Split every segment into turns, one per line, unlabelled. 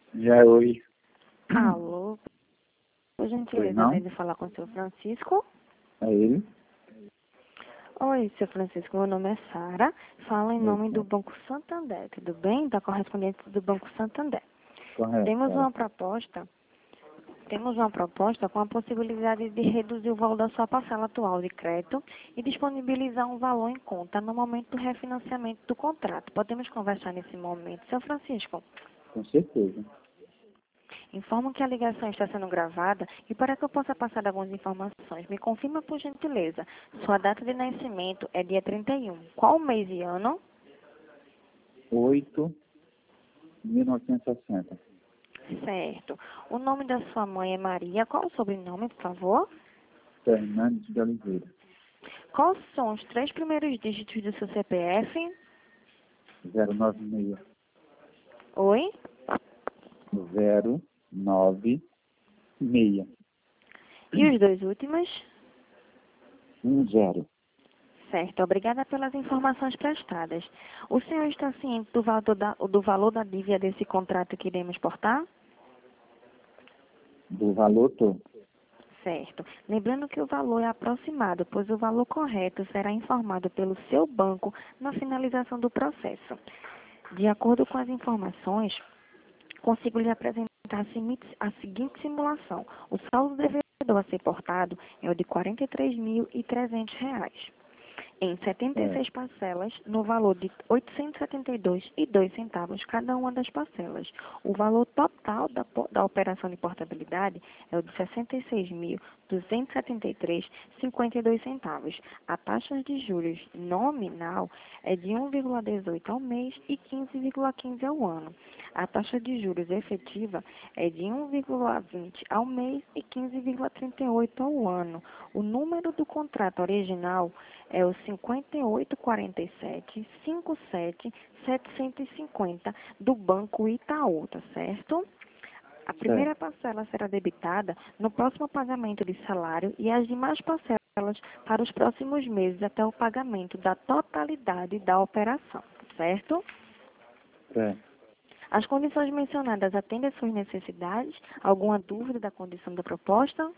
Já oi.
Alô, por
Oi,
gentileza,
não?
de falar com o seu Francisco.
É ele?
Oi, seu Francisco, meu nome é Sara, falo em
Oi,
nome do
cara.
Banco Santander, tudo bem? Da correspondente do Banco Santander.
Correto,
Temos
cara.
uma proposta, com a possibilidade de reduzir o valor da sua parcela atual de crédito e disponibilizar um valor em conta no momento do refinanciamento do contrato. Podemos conversar nesse momento, seu Francisco?
Com certeza.
Informo que a ligação está sendo gravada e para que eu possa passar algumas informações, me confirma por gentileza. Sua data de nascimento é dia 31. Qual mês e ano?
8.1960.
Certo. O nome da sua mãe é Maria. Qual o sobrenome, por favor?
Fernandes de Oliveira.
Quais são os três primeiros dígitos do seu CPF?
096.
Oi?
096.
E os dois últimos?
10.
Certo. Obrigada pelas informações prestadas. O senhor está ciente do valor da dívida desse contrato que iremos portar?
Do valor todo.
Certo. Lembrando que o valor é aproximado, pois o valor correto será informado pelo seu banco na finalização do processo. De acordo com as informações, consigo lhe apresentar a seguinte simulação. O saldo devedor a ser portado é o de R$ 43.300. Em
É,
76 parcelas, no valor de R$ 872,02 cada uma das parcelas. O valor total da operação de portabilidade é o de R$ 66.273,52. A taxa de juros nominal é de 1,18 ao mês e 15,15 ao ano. A taxa de juros efetiva é de 1,20 ao mês e 15,38 ao ano. O número do contrato original é o 5847-57-750 do Banco Itaú, tá certo? A
certo.
primeira parcela será debitada no próximo pagamento de salário e as demais parcelas para os próximos meses até o pagamento da totalidade da operação, certo?
Certo.
As condições mencionadas atendem às suas necessidades? Alguma dúvida da condição da proposta?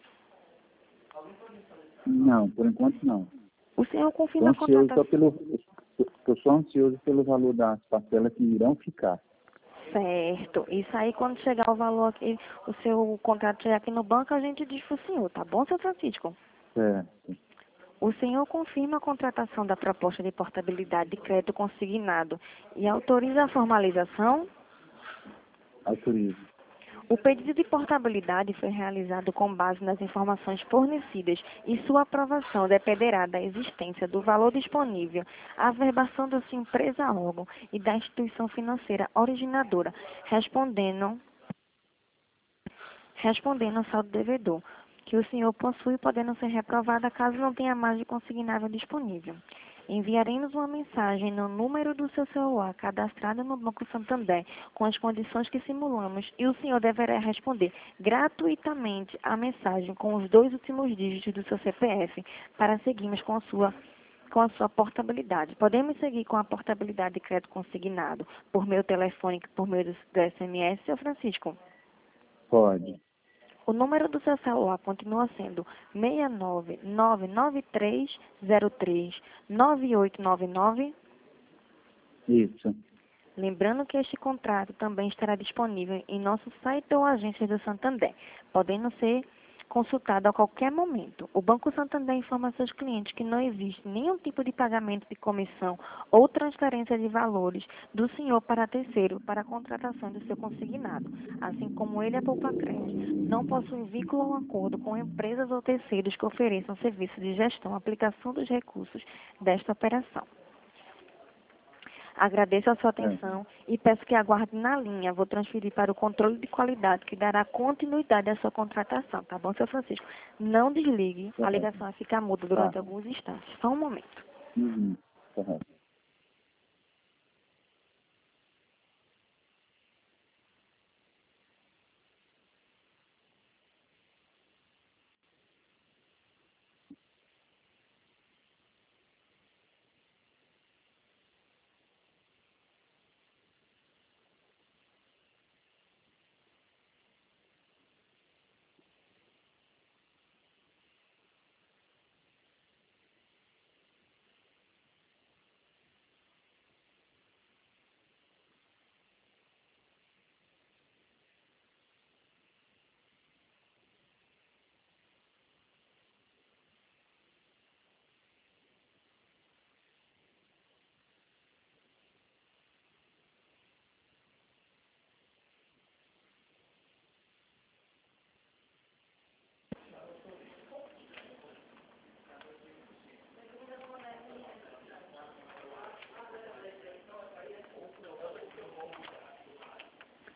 Não, por enquanto não.
O senhor
Estou
confirma a
ansioso só
contratação?
pelo... Estou só ansioso pelo valor das parcelas que irão ficar.
Certo. Isso aí, quando chegar o valor aqui, o seu contrato chegar aqui no banco, a gente diz pro senhor, tá bom, seu Francisco?
Certo.
O senhor confirma a contratação da proposta de portabilidade de crédito consignado e autoriza a formalização?
Autorizo.
O pedido de portabilidade foi realizado com base nas informações fornecidas e sua aprovação dependerá da existência do valor disponível, a averbação da sua empresa órgão e da instituição financeira originadora, respondendo ao saldo devedor, que o senhor possui, podendo ser reprovada caso não tenha margem consignável disponível. Enviaremos uma mensagem no número do seu celular cadastrado no Banco Santander com as condições que simulamos e o senhor deverá responder gratuitamente a mensagem com os dois últimos dígitos do seu CPF para seguirmos com a sua portabilidade. Podemos seguir com a portabilidade de crédito consignado por meio telefônico, por meio do SMS, seu Francisco?
Pode.
O número do seu celular continua sendo 69993039899.
Isso.
Lembrando que este contrato também estará disponível em nosso site ou agência do Santander, podendo ser consultado a qualquer momento. O Banco Santander informa a seus clientes que não existe nenhum tipo de pagamento de comissão ou transferência de valores do senhor para terceiro para a contratação do seu consignado, assim como ele, a Poupacred, não possui vínculo ou acordo com empresas ou terceiros que ofereçam serviço de gestão, aplicação dos recursos desta operação. Agradeço a sua
É.
atenção e peço que aguarde na linha. Vou transferir para o controle de qualidade, que dará continuidade à sua contratação, tá bom, seu Francisco? Não desligue, a
Correto.
ligação vai ficar muda
Tá.
durante alguns instantes. Só um momento.
Uhum. Correto.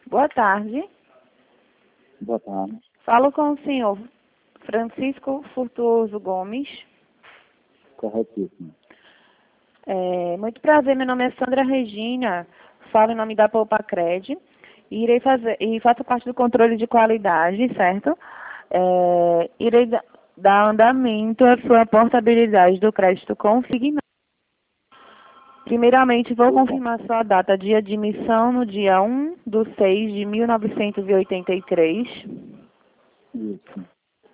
Boa tarde.
Boa tarde.
Falo com o senhor Francisco Furtuoso Gomes.
Corretíssimo.
Muito prazer, meu nome é Sandra Regina, falo em nome da Poupacred e faço parte do controle de qualidade, certo? Irei dar andamento à sua portabilidade do crédito consignado. Primeiramente, vou confirmar sua data de admissão no dia 1/6/1983.
Isso.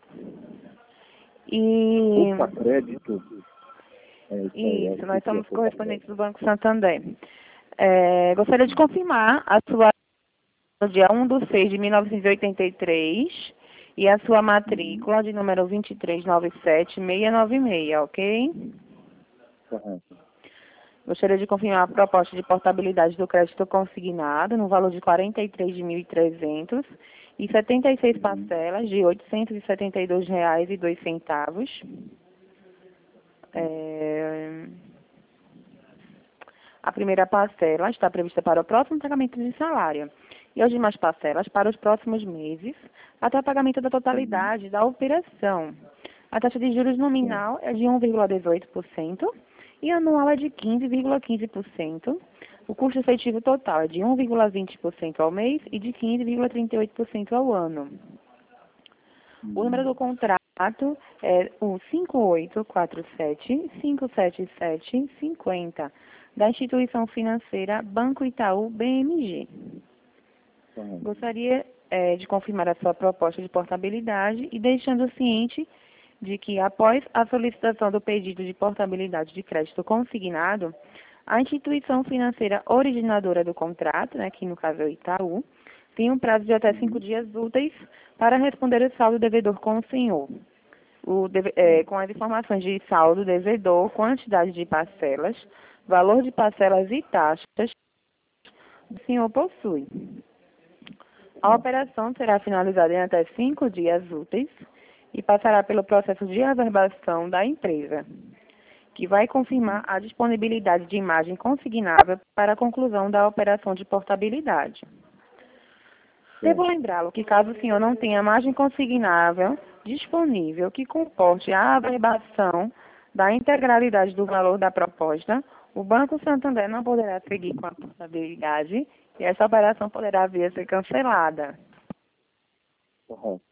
E
Poupa crédito.
isso, nós somos correspondentes do Banco Santander. Gostaria de confirmar a sua no dia 1/6/1983 e a sua matrícula de número 2397696, ok?
Correto.
Gostaria de confirmar a proposta de portabilidade do crédito consignado no valor de R$ 43.300 e 76 parcelas de R$ 872,02. A primeira parcela está prevista para o próximo pagamento de salário e as demais parcelas para os próximos meses, até o pagamento da totalidade da operação. A taxa de juros nominal é de 1,18% e anual é de 15,15%. O custo efetivo total é de 1,20% ao mês e de 15,38% ao ano. O número do contrato é o 5847-577-50, da instituição financeira Banco Itaú BMG. Gostaria de confirmar a sua proposta de portabilidade e deixando ciente de que, após a solicitação do pedido de portabilidade de crédito consignado, a instituição financeira originadora do contrato, né, que no caso é o Itaú, tem um prazo de até 5 dias úteis para responder o saldo devedor com o senhor. Com as informações de saldo devedor, quantidade de parcelas, valor de parcelas e taxas que o senhor possui. A operação será finalizada em até 5 dias úteis e passará pelo processo de averbação da empresa, que vai confirmar a disponibilidade de imagem consignável para a conclusão da operação de portabilidade. Devo lembrá-lo que, caso o senhor não tenha margem consignável disponível que comporte a averbação da integralidade do valor da proposta, o Banco Santander não poderá seguir com a portabilidade e essa operação poderá vir a ser cancelada.
Correto.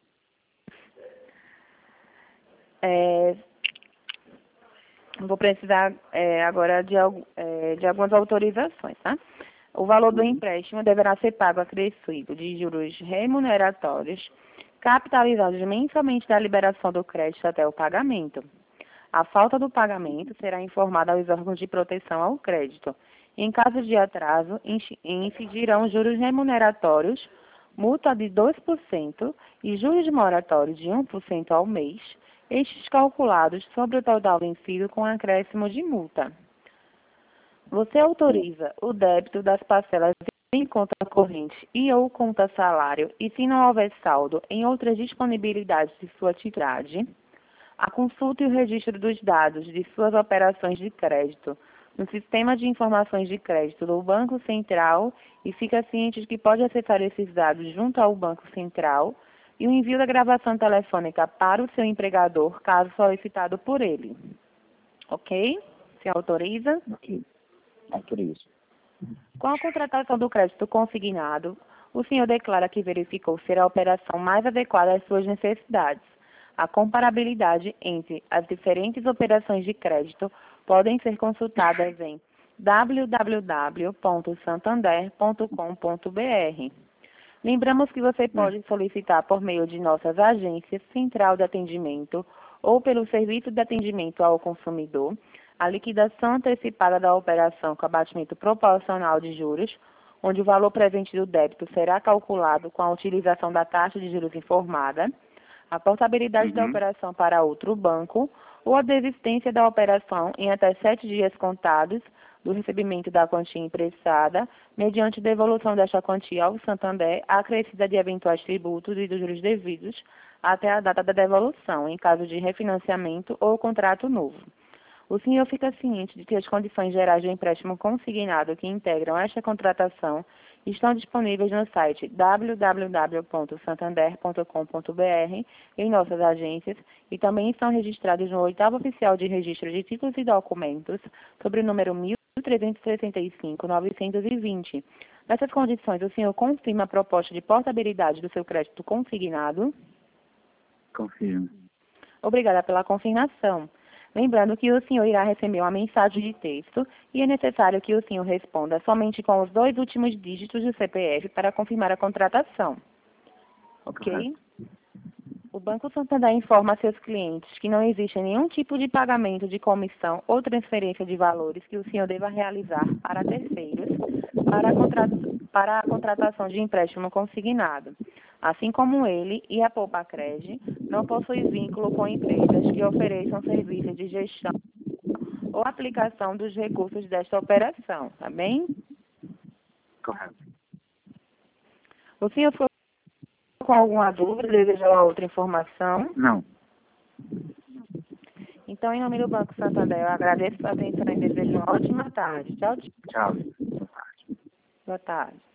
Vou precisar agora de algumas autorizações, tá? O valor do empréstimo deverá ser pago acrescido de juros remuneratórios, capitalizados mensalmente da liberação do crédito até o pagamento. A falta do pagamento será informada aos órgãos de proteção ao crédito. Em caso de atraso, incidirão juros remuneratórios, multa de 2% e juros moratórios de 1% ao mês, estes calculados sobre o total vencido com acréscimo de multa. Você autoriza o débito das parcelas em conta corrente e ou conta salário e, se não houver saldo, em outras disponibilidades de sua titularidade, a consulta e o registro dos dados de suas operações de crédito no Sistema de Informações de Crédito do Banco Central e fica ciente de que pode acessar esses dados junto ao Banco Central e o envio da gravação telefônica para o seu empregador, caso solicitado por ele. Ok? Se autoriza?
Ok. Autorizo.
Com a contratação do crédito consignado, o senhor declara que verificou ser a operação mais adequada às suas necessidades. A comparabilidade entre as diferentes operações de crédito podem ser consultadas em www.santander.com.br. Lembramos que você pode solicitar por meio de nossas agências Central de Atendimento ou pelo Serviço de Atendimento ao Consumidor a liquidação antecipada da operação com abatimento proporcional de juros, onde o valor presente do débito será calculado com a utilização da taxa de juros informada, a portabilidade da operação para outro banco ou a desistência da operação em até 7 dias contados do recebimento da quantia emprestada, mediante devolução desta quantia ao Santander, acrescida de eventuais tributos e dos juros devidos até a data da devolução, em caso de refinanciamento ou contrato novo. O senhor fica ciente de que as condições gerais do empréstimo consignado que integram esta contratação estão disponíveis no site www.santander.com.br, em nossas agências, e também estão registrados no 8º Oficial de Registro de Títulos e Documentos, sobre o número 1365-920. Nessas condições, o senhor confirma a proposta de portabilidade do seu crédito consignado?
Confirmo.
Obrigada pela confirmação. Lembrando que o senhor irá receber uma mensagem de texto e é necessário que o senhor responda somente com os 2 últimos dígitos do CPF para confirmar a contratação. Ok?
Correto.
O Banco Santander informa a seus clientes que não existe nenhum tipo de pagamento de comissão ou transferência de valores que o senhor deva realizar para terceiros para a contratação de empréstimo consignado. Assim como ele e a Poupacred não possuem vínculo com empresas que ofereçam serviços de gestão ou aplicação dos recursos desta operação, tá bem?
Correto.
O senhor ficou com alguma dúvida, deseja uma outra informação?
Não.
Então, em nome do Banco Santander, eu agradeço a atenção e desejo uma ótima tarde. Tchau, tchau.
Tchau.
Boa tarde.